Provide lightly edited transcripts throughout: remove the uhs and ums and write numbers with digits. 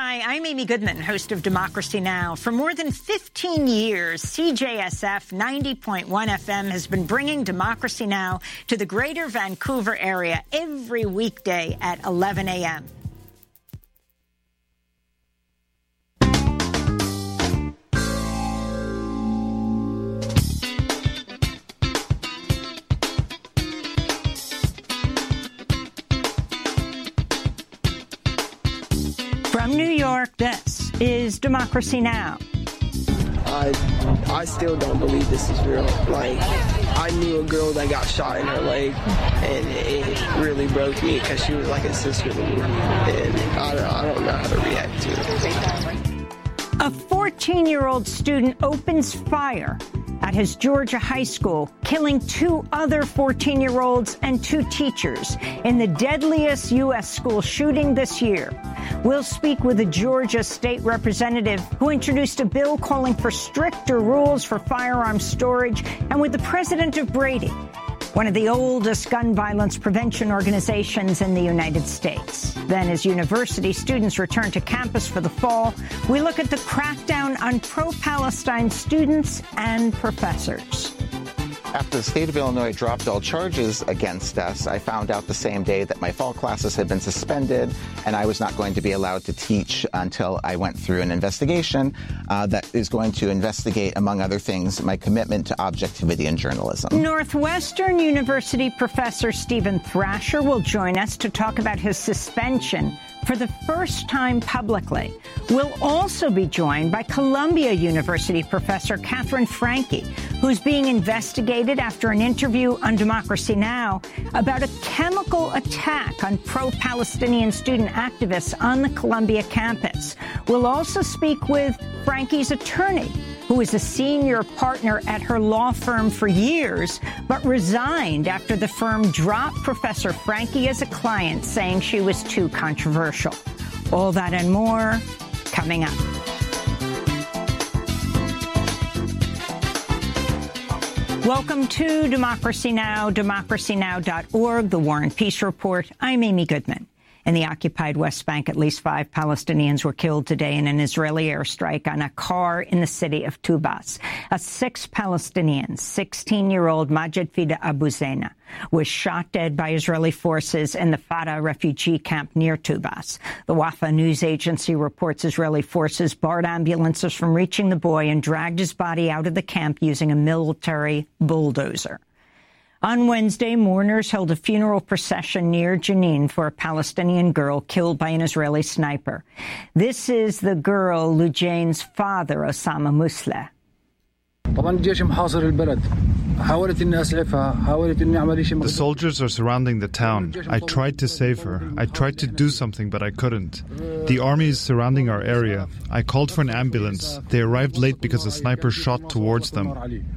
Hi, I'm Amy Goodman, host of Democracy Now! For more than 15 years, CJSF 90.1 FM has been bringing Democracy Now! To the greater Vancouver area every weekday at 11 a.m. From New York, this is Democracy Now! I still don't believe this is real. Like, I knew a girl that got shot in her leg, and it really broke me because she was like a sister to me, and I don't know how to react to it. A 14-year-old student opens fire at his Georgia high school, killing 2 other 14-year-olds and 2 teachers in the deadliest U.S. school shooting this year. We'll speak with a Georgia state representative who introduced a bill calling for stricter rules for firearm storage, and with the president of Brady, one of the oldest gun violence prevention organizations in the United States. Then, as university students return to campus for the fall, we look at the crackdown on pro-Palestine students and professors. After the state of Illinois dropped all charges against us, I found out the same day that my fall classes had been suspended and I was not going to be allowed to teach until I went through an investigation that is going to investigate, among other things, my commitment to objectivity in journalism. Northwestern University professor Stephen Thrasher will join us to talk about his suspension for the first time publicly. We'll also be joined by Columbia University professor Catherine Franke, who's being investigated after an interview on Democracy Now! About a chemical attack on pro-Palestinian student activists on the Columbia campus. We'll also speak with Franke's attorney, who is a senior partner at her law firm for years, but resigned after the firm dropped Professor Franke as a client, saying she was too controversial. All that and more coming up. Welcome to Democracy Now!, democracynow.org, The War and Peace Report. I'm Amy Goodman. In the occupied West Bank, at least 5 Palestinians were killed today in an Israeli airstrike on a car in the city of Tubas. A 6th Palestinian, 16-year-old Majid Fida Abu Zaina, was shot dead by Israeli forces in the Fada refugee camp near Tubas. The Wafa news agency reports Israeli forces barred ambulances from reaching the boy and dragged his body out of the camp using a military bulldozer. On Wednesday, mourners held a funeral procession near Jenin for a Palestinian girl killed by an Israeli sniper. This is the girl Lujane's father, Osama Musleh. The soldiers are surrounding the town. I tried to save her. I tried to do something, but I couldn't. The army is surrounding our area. I called for an ambulance. They arrived late because a sniper shot towards them.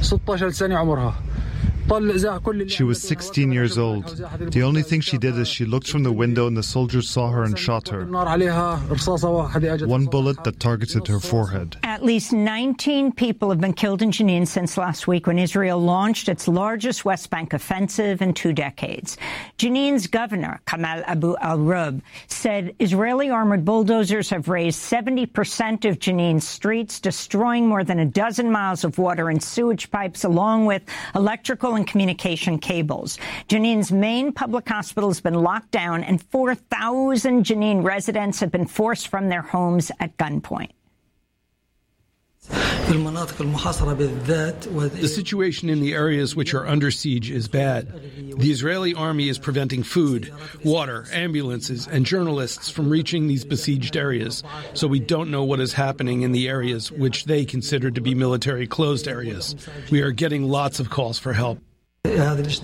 She was 16 years old. The only thing she did is she looked from the window and the soldiers saw her and shot her. One bullet that targeted her forehead. At least 19 people have been killed in Jenin since last week when Israel launched its largest West Bank offensive in 2 decades. Jenin's governor, Kamal Abu al-Rub, said Israeli armored bulldozers have razed 70% of Jenin's streets, destroying more than a dozen miles of water and sewage pipes, along with electrical and communication cables. Jenin's main public hospital has been locked down, and 4,000 Jenin residents have been forced from their homes at gunpoint. The situation in the areas which are under siege is bad. The Israeli army is preventing food, water, ambulances, and journalists from reaching these besieged areas, so we don't know what is happening in the areas which they consider to be military closed areas. We are getting lots of calls for help. This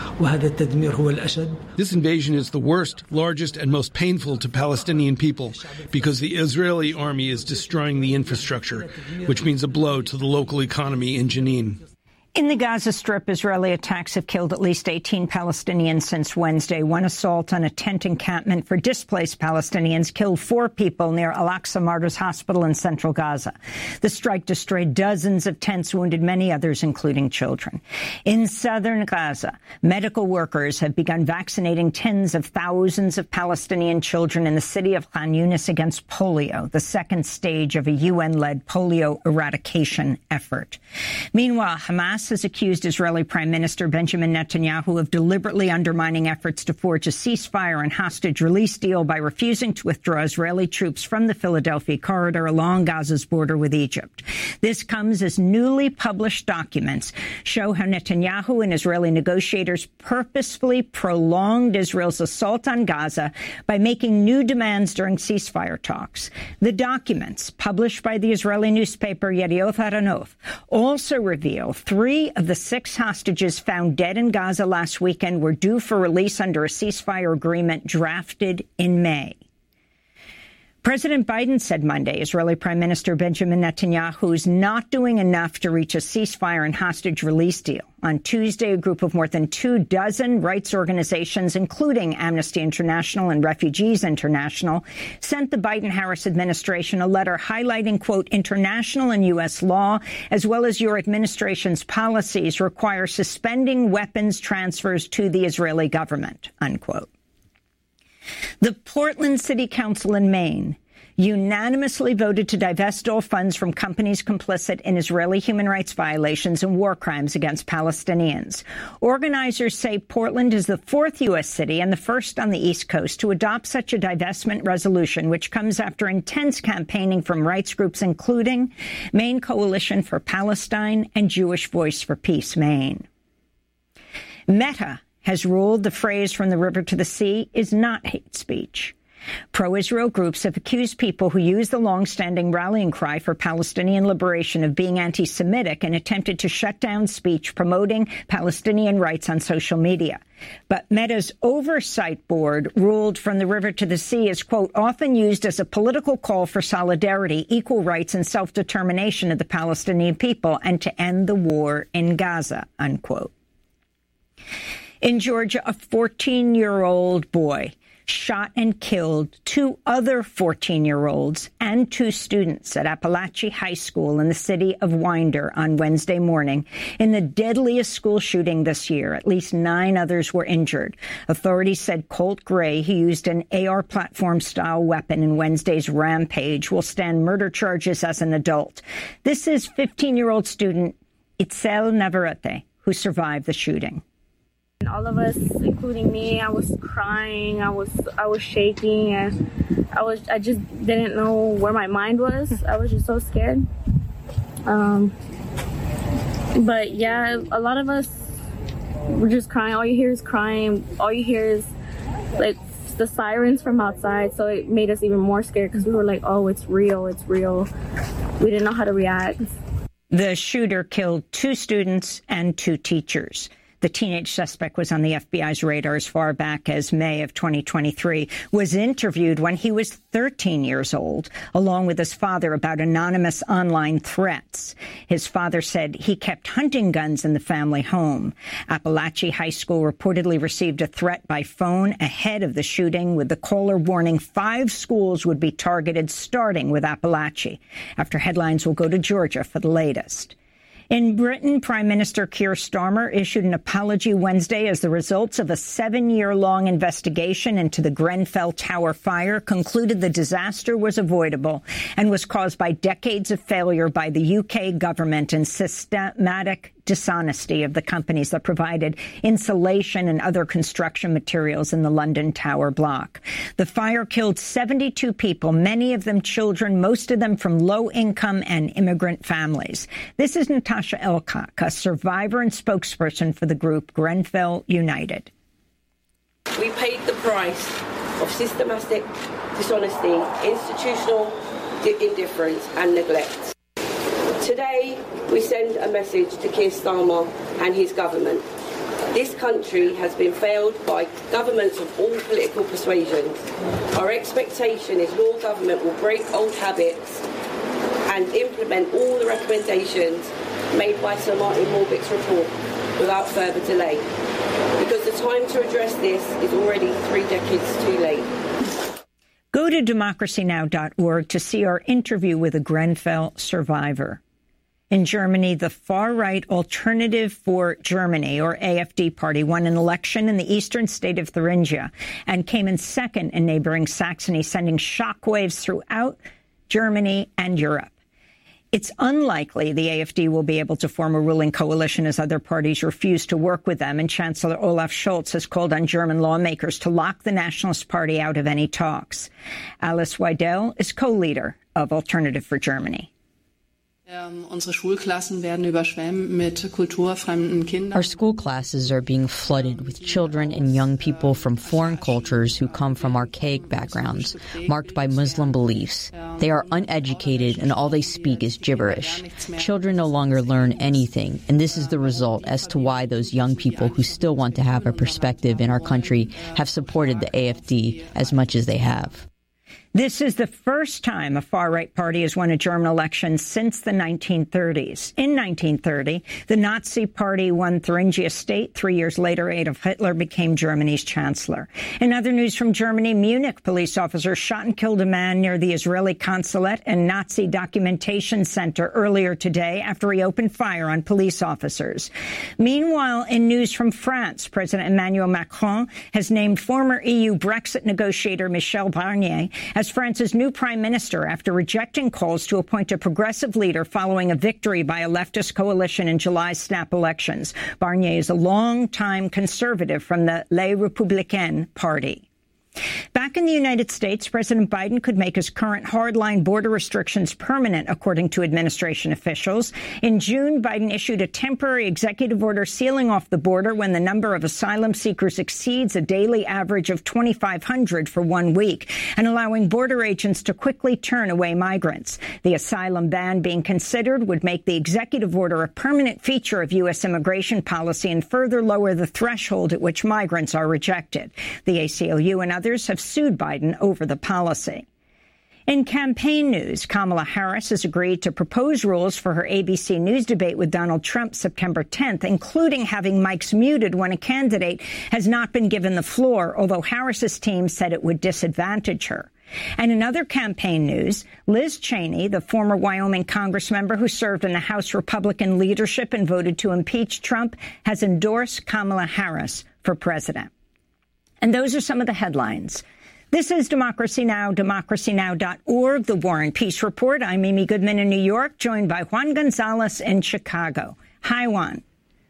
invasion is the worst, largest, and most painful to Palestinian people because the Israeli army is destroying the infrastructure, which means a blow to the local economy in Jenin. In the Gaza Strip, Israeli attacks have killed at least 18 Palestinians since Wednesday. One assault on a tent encampment for displaced Palestinians killed 4 people near Al-Aqsa Martyrs Hospital in central Gaza. The strike destroyed dozens of tents, wounded many others, including children. In southern Gaza, medical workers have begun vaccinating tens of thousands of Palestinian children in the city of Khan Yunis against polio, the second stage of a UN-led polio eradication effort. Meanwhile, Hamas has accused Israeli Prime Minister Benjamin Netanyahu of deliberately undermining efforts to forge a ceasefire and hostage release deal by refusing to withdraw Israeli troops from the Philadelphia corridor along Gaza's border with Egypt. This comes as newly published documents show how Netanyahu and Israeli negotiators purposefully prolonged Israel's assault on Gaza by making new demands during ceasefire talks. The documents, published by the Israeli newspaper Yedioth Ahronoth, also reveal 3 of the 6 hostages found dead in Gaza last weekend were due for release under a ceasefire agreement drafted in May. President Biden said Monday Israeli Prime Minister Benjamin Netanyahu is not doing enough to reach a ceasefire and hostage release deal. On Tuesday, a group of more than 24 rights organizations, including Amnesty International and Refugees International, sent the Biden-Harris administration a letter highlighting, quote, international and U.S. law, as well as your administration's policies require suspending weapons transfers to the Israeli government, unquote. The Portland City Council in Maine unanimously voted to divest all funds from companies complicit in Israeli human rights violations and war crimes against Palestinians. Organizers say Portland is the 4th U.S. city and the first on the East Coast to adopt such a divestment resolution, which comes after intense campaigning from rights groups including Maine Coalition for Palestine and Jewish Voice for Peace Maine. Meta has ruled the phrase "from the river to the sea" is not hate speech. Pro-Israel groups have accused people who use the long-standing rallying cry for Palestinian liberation of being anti-Semitic and attempted to shut down speech promoting Palestinian rights on social media. But Meta's oversight board ruled "from the river to the sea" is, quote, often used as a political call for solidarity, equal rights and self-determination of the Palestinian people and to end the war in Gaza, unquote. In Georgia, a 14-year-old boy shot and killed 2 other 14-year-olds and 2 students at Appalachia High School in the city of Winder on Wednesday morning in the deadliest school shooting this year. At least 9 others were injured. Authorities said Colt Gray, who used an AR platform-style weapon in Wednesday's rampage, will stand murder charges as an adult. This is 15-year-old student Itzel Navarrete, who survived the shooting. All of us, including me, I was crying, I was shaking, and I just didn't know where my mind was. I was just so scared. But yeah, a lot of us were just crying. All you hear is crying. All you hear is like the sirens from outside. So it made us even more scared because we were like, oh, it's real, it's real. We didn't know how to react. The shooter killed 2 students and 2 teachers. The teenage suspect was on the FBI's radar as far back as May of 2023, was interviewed when he was 13 years old, along with his father, about anonymous online threats. His father said he kept hunting guns in the family home. Appalachia High School reportedly received a threat by phone ahead of the shooting, with the caller warning 5 schools would be targeted, starting with Appalachia. After headlines, will go to Georgia for the latest. In Britain, Prime Minister Keir Starmer issued an apology Wednesday as the results of a 7-year-long investigation into the Grenfell Tower fire concluded the disaster was avoidable and was caused by decades of failure by the UK government and systematic dishonesty of the companies that provided insulation and other construction materials in the London Tower block. The fire killed 72 people, many of them children, most of them from low-income and immigrant families. This is Natasha Elcock, a survivor and spokesperson for the group Grenfell United. We paid the price of systematic dishonesty, institutional indifference and neglect. Today, we send a message to Keir Starmer and his government. This country has been failed by governments of all political persuasions. Our expectation is your government will break old habits and implement all the recommendations made by Sir Martin Morbick's report without further delay, because the time to address this is already 3 decades too late. Go to democracynow.org to see our interview with a Grenfell survivor. In Germany, the far-right Alternative for Germany, or AfD party, won an election in the eastern state of Thuringia and came in second in neighboring Saxony, sending shockwaves throughout Germany and Europe. It's unlikely the AfD will be able to form a ruling coalition as other parties refuse to work with them, and Chancellor Olaf Scholz has called on German lawmakers to lock the Nationalist Party out of any talks. Alice Weidel is co-leader of Alternative for Germany. Our school classes are being flooded with children and young people from foreign cultures who come from archaic backgrounds, marked by Muslim beliefs. They are uneducated and all they speak is gibberish. Children no longer learn anything, and this is the result as to why those young people who still want to have a perspective in our country have supported the AfD as much as they have. This is the first time a far-right party has won a German election since the 1930s. In 1930, the Nazi Party won Thuringia State. 3 years later, Adolf Hitler became Germany's chancellor. In other news from Germany, Munich police officers shot and killed a man near the Israeli consulate and Nazi documentation center earlier today after he opened fire on police officers. Meanwhile, in news from France, President Emmanuel Macron has named former EU Brexit negotiator Michel Barnier as France's new prime minister after rejecting calls to appoint a progressive leader following a victory by a leftist coalition in July's snap elections. Barnier is a long-time conservative from the Les Républicains party. Back in the United States, President Biden could make his current hardline border restrictions permanent, according to administration officials. In June, Biden issued a temporary executive order sealing off the border when the number of asylum seekers exceeds a daily average of 2,500 for 1 week, and allowing border agents to quickly turn away migrants. The asylum ban being considered would make the executive order a permanent feature of U.S. immigration policy and further lower the threshold at which migrants are rejected. The ACLU and others have sued Biden over the policy. In campaign news, Kamala Harris has agreed to propose rules for her ABC News debate with Donald Trump September 10th, including having mics muted when a candidate has not been given the floor, although Harris's team said it would disadvantage her. And in other campaign news, Liz Cheney, the former Wyoming congressmember who served in the House Republican leadership and voted to impeach Trump, has endorsed Kamala Harris for president. And those are some of the headlines. This is Democracy Now!, democracynow.org, The War and Peace Report. I'm Amy Goodman in New York, joined by Juan Gonzalez in Chicago. Hi, Juan.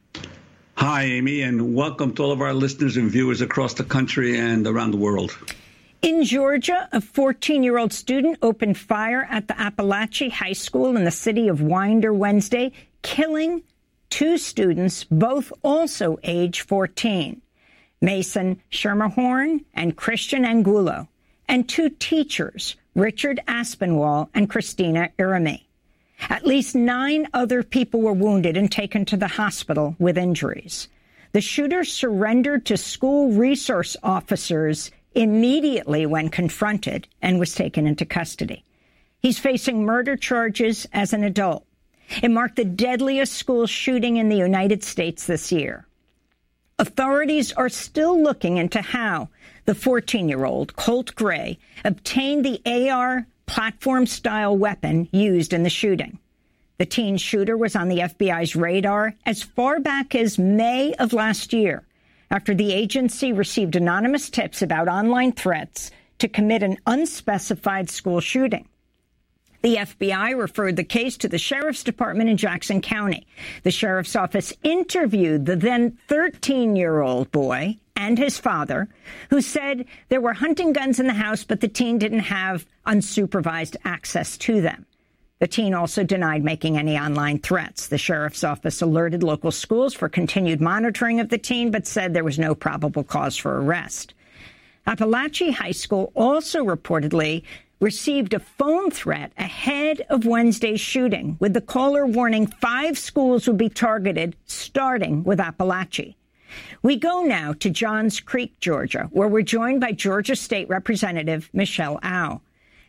Hi, Amy, and welcome to all of our listeners and viewers across the country and around the world. In Georgia, a 14-year-old student opened fire at the Appalachia High School in the city of Winder Wednesday, killing 2 students, both also age 14. Mason Schermerhorn and Christian Angulo, and 2 teachers, Richard Aspinwall and Christina Irami. At least 9 other people were wounded and taken to the hospital with injuries. The shooter surrendered to school resource officers immediately when confronted and was taken into custody. He's facing murder charges as an adult. It marked the deadliest school shooting in the United States this year. Authorities are still looking into how the 14-year-old, Colt Gray, obtained the AR platform-style weapon used in the shooting. The teen shooter was on the FBI's radar as far back as May of last year, after the agency received anonymous tips about online threats to commit an unspecified school shooting. The FBI referred the case to the Sheriff's Department in Jackson County. The Sheriff's Office interviewed the then 13-year-old boy and his father, who said there were hunting guns in the house, but the teen didn't have unsupervised access to them. The teen also denied making any online threats. The Sheriff's Office alerted local schools for continued monitoring of the teen, but said there was no probable cause for arrest. Appalachia High School also reportedly received a phone threat ahead of Wednesday's shooting, with the caller warning 5 schools would be targeted, starting with Appalachia. We go now to Johns Creek, Georgia, where we're joined by Georgia State Representative Michelle Au.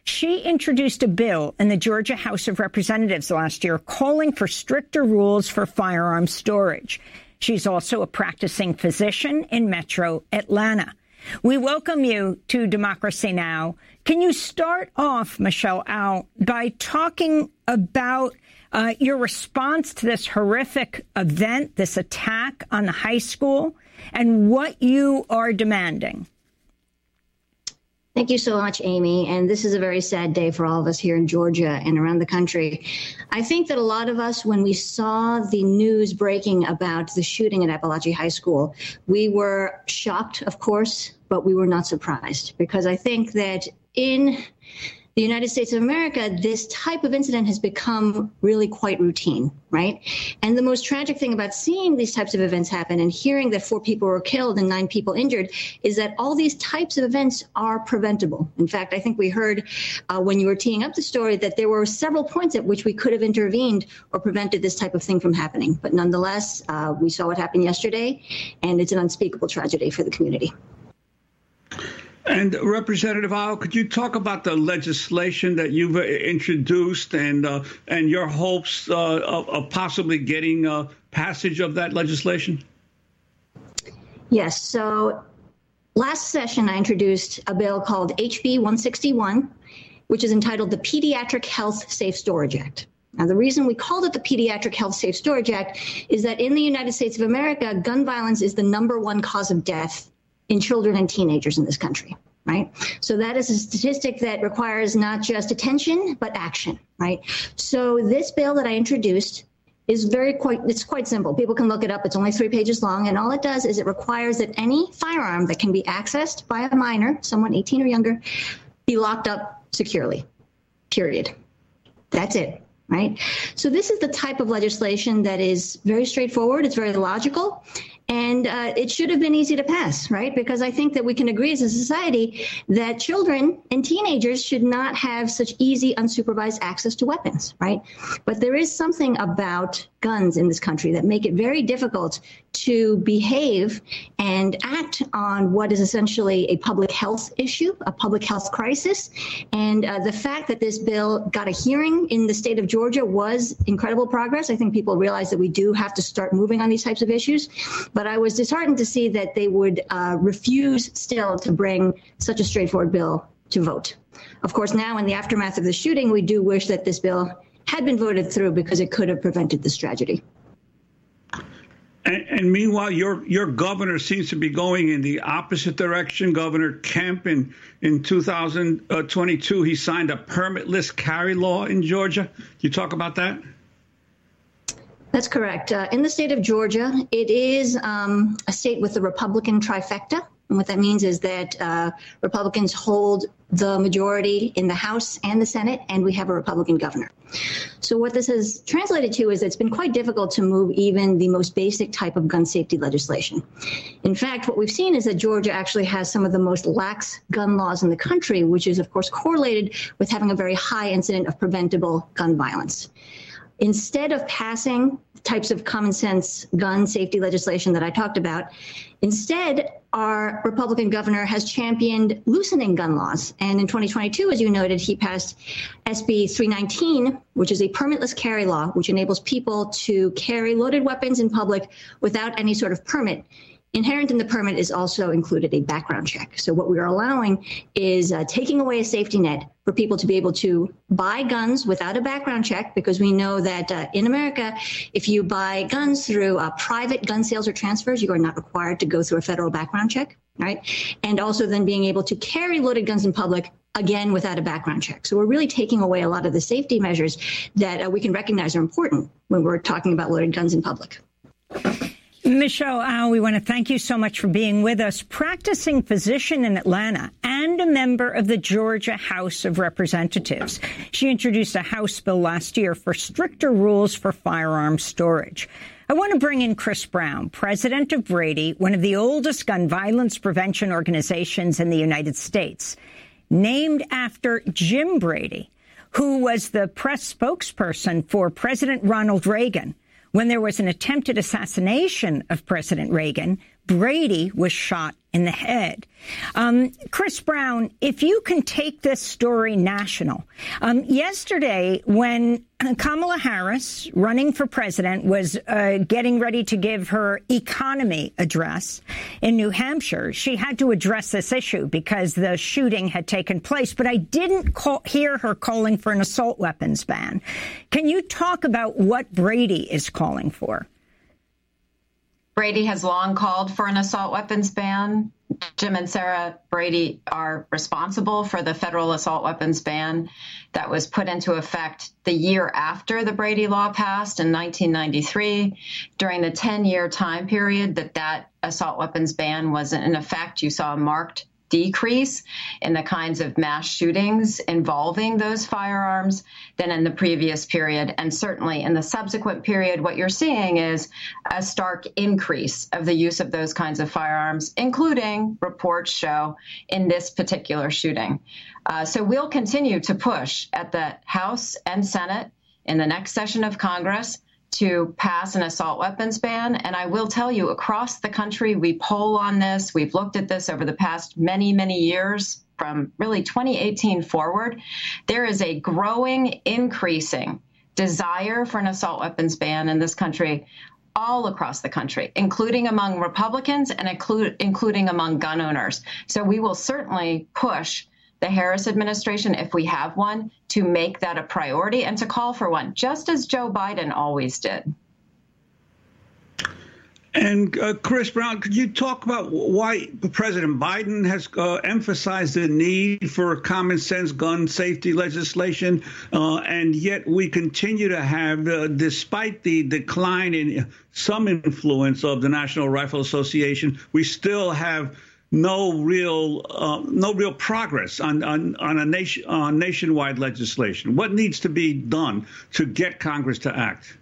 She introduced a bill in the Georgia House of Representatives last year calling for stricter rules for firearm storage. She's also a practicing physician in Metro Atlanta. We welcome you to Democracy Now! Can you start off, Michelle Au, by talking about your response to this horrific event, this attack on the high school, and what you are demanding? Thank you so much, Amy. And this is a very sad day for all of us here in Georgia and around the country. I think that a lot of us, when we saw the news breaking about the shooting at Appalachia High School, we were shocked, of course, but we were not surprised, because I think that in the United States of America, this type of incident has become really quite routine, right? And the most tragic thing about seeing these types of events happen and hearing that 4 people were killed and 9 people injured is that all these types of events are preventable. In fact, I think we heard when you were teeing up the story that there were several points at which we could have intervened or prevented this type of thing from happening. But nonetheless, we saw what happened yesterday, and it's an unspeakable tragedy for the community. And Representative Au, could you talk about the legislation that you've introduced and your hopes of possibly getting passage of that legislation? Yes. So last session, I introduced a bill called HB 161, which is entitled the Pediatric Health Safe Storage Act. Now, the reason we called it the Pediatric Health Safe Storage Act is that in the United States of America, gun violence is the #1 cause of death in children and teenagers in this country, right? So that is a statistic that requires not just attention, but action, right? So this bill that I introduced is it's quite simple. People can look it up. It's only 3 pages long. And all it does is it requires that any firearm that can be accessed by a minor, someone 18 or younger, be locked up securely, period. That's it. Right? So this is the type of legislation that is very straightforward. It's very logical. And it should have been easy to pass, right? Because I think that we can agree as a society that children and teenagers should not have such easy, unsupervised access to weapons, right? But there is something about guns in this country that make it very difficult to behave and act on what is essentially a public health issue, a public health crisis. And the fact that this bill got a hearing in the state of Georgia was incredible progress. I think people realize that we do have to start moving on these types of issues. But I was disheartened to see that they would refuse still to bring such a straightforward bill to vote. Of course, now in the aftermath of the shooting, we do wish that this bill had been voted through because it could have prevented this tragedy. And meanwhile, your governor seems to be going in the opposite direction. Governor Kemp, in 2022, he signed a permitless carry law in Georgia. Can you talk about that? That's correct. In the state of Georgia, it is a state with the Republican trifecta. And what that means is that Republicans hold the majority in the House and the Senate, and we have a Republican governor. So what this has translated to is it's been quite difficult to move even the most basic type of gun safety legislation. In fact, what we've seen is that Georgia actually has some of the most lax gun laws in the country, which is, of course, correlated with having a very high incident of preventable gun violence. Instead of passing types of common sense gun safety legislation that I talked about, instead, our Republican governor has championed loosening gun laws. And in 2022, as you noted, he passed SB 319, which is a permitless carry law, which enables people to carry loaded weapons in public without any sort of permit. Inherent in the permit is also included a background check. So what we are allowing is taking away a safety net for people to be able to buy guns without a background check, because we know that in America, if you buy guns through private gun sales or transfers, you are not required to go through a federal background check, right? And also then being able to carry loaded guns in public, again, without a background check. So we're really taking away a lot of the safety measures that we can recognize are important when we're talking about loaded guns in public. Michelle Au, we want to thank you so much for being with us. Practicing physician in Atlanta and a member of the Georgia House of Representatives. She introduced a House bill last year for stricter rules for firearm storage. I want to bring in Chris Brown, president of Brady, one of the oldest gun violence prevention organizations in the United States, named after Jim Brady, who was the press spokesperson for President Ronald Reagan when there was an attempted assassination of President Reagan Brady was shot in the head. Chris Brown, if you can take this story national. Yesterday, when Kamala Harris, running for president, was getting ready to give her economy address in New Hampshire, she had to address this issue because the shooting had taken place. But I didn't hear her calling for an assault weapons ban. Can you talk about what Brady is calling for? Brady has long called for an assault weapons ban. Jim and Sarah Brady are responsible for the federal assault weapons ban that was put into effect the year after the Brady law passed in 1993. During the 10-year time period that assault weapons ban was in effect, you saw a marked decrease in the kinds of mass shootings involving those firearms than in the previous period. And certainly in the subsequent period, what you're seeing is a stark increase of the use of those kinds of firearms, including reports show in this particular shooting. So we'll continue to push at the House and Senate in the next session of Congress to pass an assault weapons ban. And I will tell you, across the country, we poll on this. We've looked at this over the past many, many years, from really 2018 forward. There is a growing, increasing desire for an assault weapons ban in this country, all across the country, including among Republicans and including among gun owners. So we will certainly push the Harris administration, if we have one, to make that a priority and to call for one, just as Joe Biden always did. And Chris Brown, could you talk about why President Biden has emphasized the need for common sense gun safety legislation, and yet we continue to have, despite the decline in some influence of the National Rifle Association, we still have no real progress on nationwide legislation. What needs to be done to get Congress to act?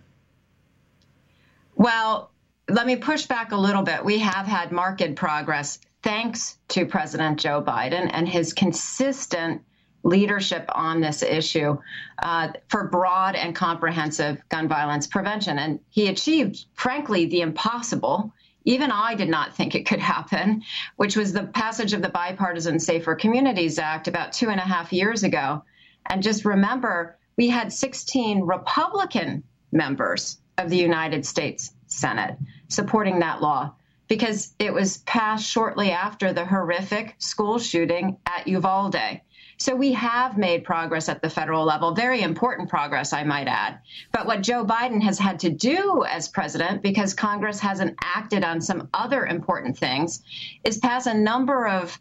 Well, let me push back a little bit. We have had marked progress thanks to President Joe Biden and his consistent leadership on this issue for broad and comprehensive gun violence prevention. And he achieved, frankly, the impossible. Even I did not think it could happen, which was the passage of the Bipartisan Safer Communities Act about 2.5 years ago. And just remember, we had 16 Republican members of the United States Senate supporting that law because it was passed shortly after the horrific school shooting at Uvalde. So we have made progress at the federal level, very important progress, I might add. But what Joe Biden has had to do as president, because Congress hasn't acted on some other important things, is pass a number of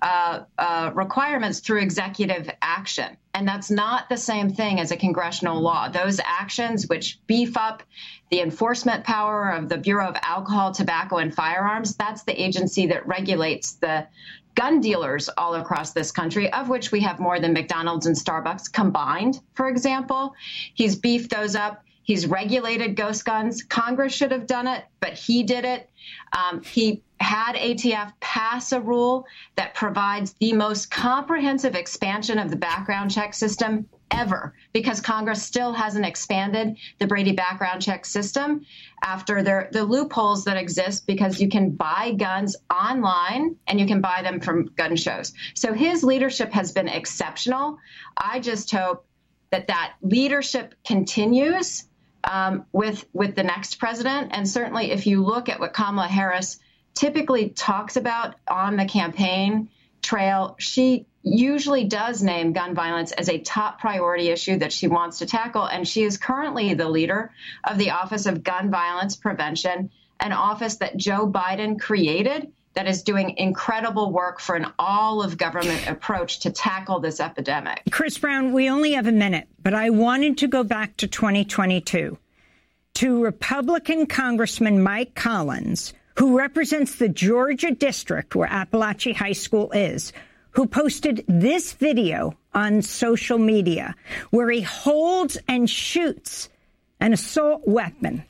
requirements through executive action. And that's not the same thing as a congressional law. Those actions which beef up the enforcement power of the Bureau of Alcohol, Tobacco, and Firearms, that's the agency that regulates the gun dealers all across this country, of which we have more than McDonald's and Starbucks combined, for example. He's beefed those up. He's regulated ghost guns. Congress should have done it, but he did it. He had ATF pass a rule that provides the most comprehensive expansion of the background check system ever, because Congress still hasn't expanded the Brady background check system after the loopholes that exist, because you can buy guns online and you can buy them from gun shows. So his leadership has been exceptional. I just hope that leadership continues with the next president. And certainly if you look at what Kamala Harris typically talks about on the campaign trail, she usually does name gun violence as a top priority issue that she wants to tackle. And she is currently the leader of the Office of Gun Violence Prevention, an office that Joe Biden created that is doing incredible work for an all-of-government approach to tackle this epidemic. Chris Brown, we only have a minute, but I wanted to go back to 2022 to Republican Congressman Mike Collins, who represents the Georgia district where Appalachian High School is, who posted this video on social media where he holds and shoots an assault weapon.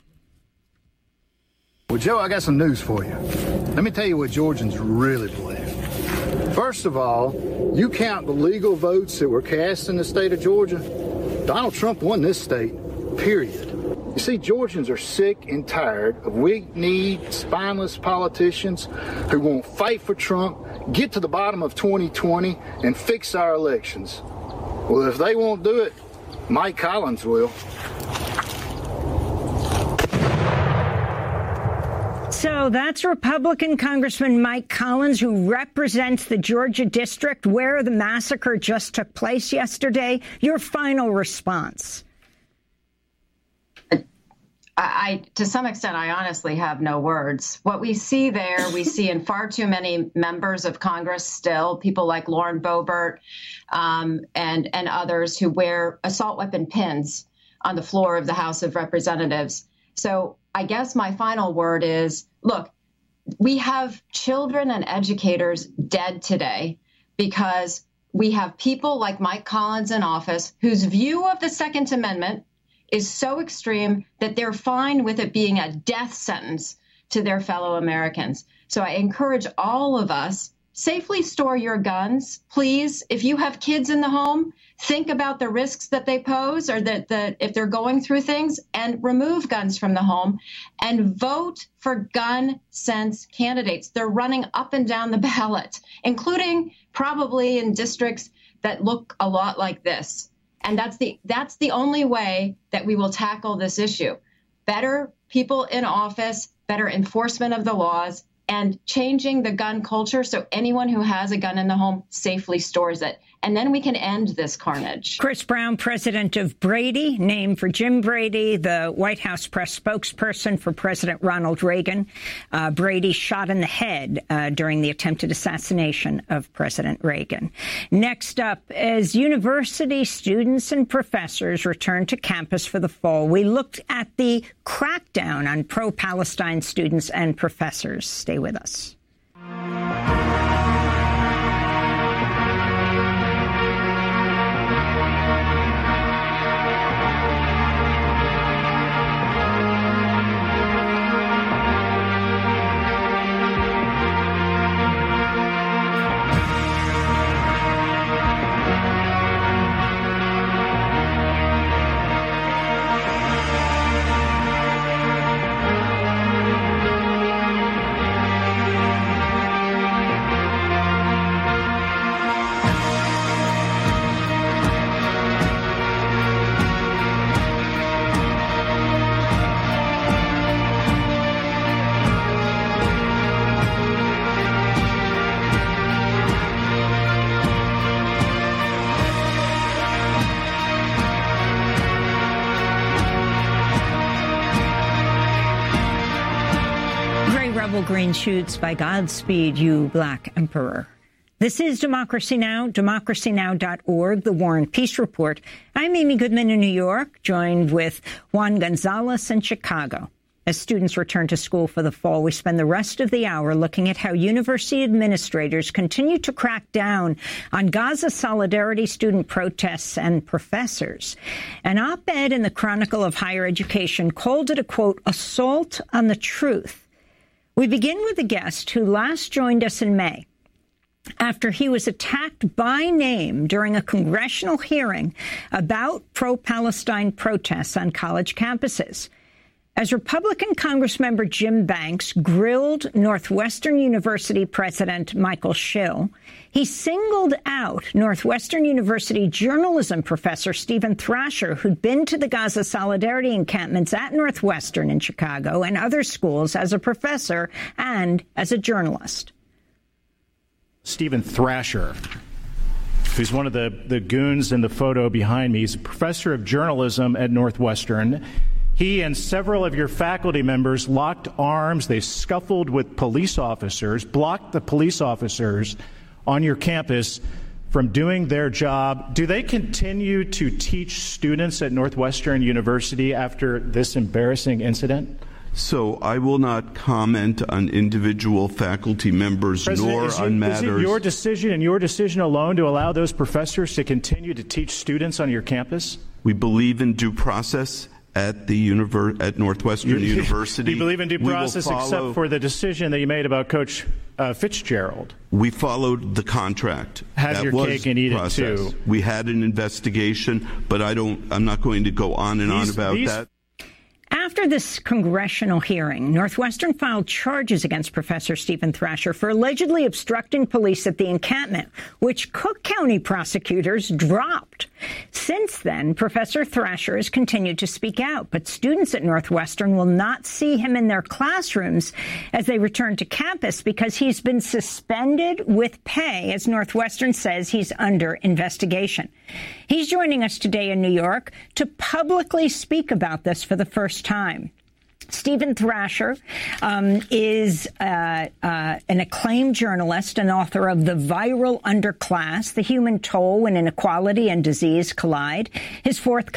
Well, Joe, I got some news for you. Let me tell you what Georgians really believe. First of all, you count the legal votes that were cast in the state of Georgia, Donald Trump won this state, period. You see, Georgians are sick and tired of weak-kneed, spineless politicians who won't fight for Trump, get to the bottom of 2020, and fix our elections. Well, if they won't do it, Mike Collins will. So that's Republican Congressman Mike Collins, who represents the Georgia district where the massacre just took place yesterday. Your final response. To some extent, I honestly have no words. What we see there, we see in far too many members of Congress still, people like Lauren Boebert and others who wear assault weapon pins on the floor of the House of Representatives. So I guess my final word is, look, we have children and educators dead today because we have people like Mike Collins in office whose view of the Second Amendment is so extreme that they're fine with it being a death sentence to their fellow Americans. So I encourage all of us, safely store your guns, please. If you have kids in the home, think about the risks that they pose or that if they're going through things, and remove guns from the home and vote for gun sense candidates. They're running up and down the ballot, including probably in districts that look a lot like this. And that's the only way that we will tackle this issue. Better people in office, better enforcement of the laws, and changing the gun culture so anyone who has a gun in the home safely stores it. And then we can end this carnage. Chris Brown, president of Brady, named for Jim Brady, the White House press spokesperson for President Ronald Reagan. Brady shot in the head during the attempted assassination of President Reagan. Next up, as university students and professors return to campus for the fall, we looked at the crackdown on pro-Palestine students and professors. Stay with us. Green shoots by Godspeed You, Black Emperor. This is Democracy Now!, democracynow.org, The War and Peace Report. I'm Amy Goodman in New York, joined with Juan Gonzalez in Chicago. As students return to school for the fall, we spend the rest of the hour looking at how university administrators continue to crack down on Gaza Solidarity student protests and professors. An op-ed in the Chronicle of Higher Education called it a, quote, assault on the truth. We begin with a guest who last joined us in May after he was attacked by name during a congressional hearing about pro-Palestine protests on college campuses. As Republican Congressmember Jim Banks grilled Northwestern University President Michael Schill, he singled out Northwestern University journalism professor Stephen Thrasher, who'd been to the Gaza Solidarity encampments at Northwestern in Chicago and other schools as a professor and as a journalist. Stephen Thrasher, who's one of the goons in the photo behind me, he's a professor of journalism at Northwestern. He and several of your faculty members locked arms. They scuffled with police officers, blocked the police officers on your campus from doing their job. Do they continue to teach students at Northwestern University after this embarrassing incident? So I will not comment on individual faculty members nor on matters. Is it your decision and your decision alone to allow those professors to continue to teach students on your campus? We believe in due process at Northwestern University. You believe in due process except for the decision that you made about Coach Fitzgerald? We followed the contract. Have your cake and eat it too. We had an investigation, but I'm not going to go on and on about that. After this congressional hearing, Northwestern filed charges against Professor Stephen Thrasher for allegedly obstructing police at the encampment, which Cook County prosecutors dropped. Since then, Professor Thrasher has continued to speak out, but students at Northwestern will not see him in their classrooms as they return to campus because he's been suspended with pay, as Northwestern says he's under investigation. He's joining us today in New York to publicly speak about this for the first time. Stephen Thrasher is an acclaimed journalist and author of The Viral Underclass, The Human Toll When Inequality and Disease Collide. His forthcoming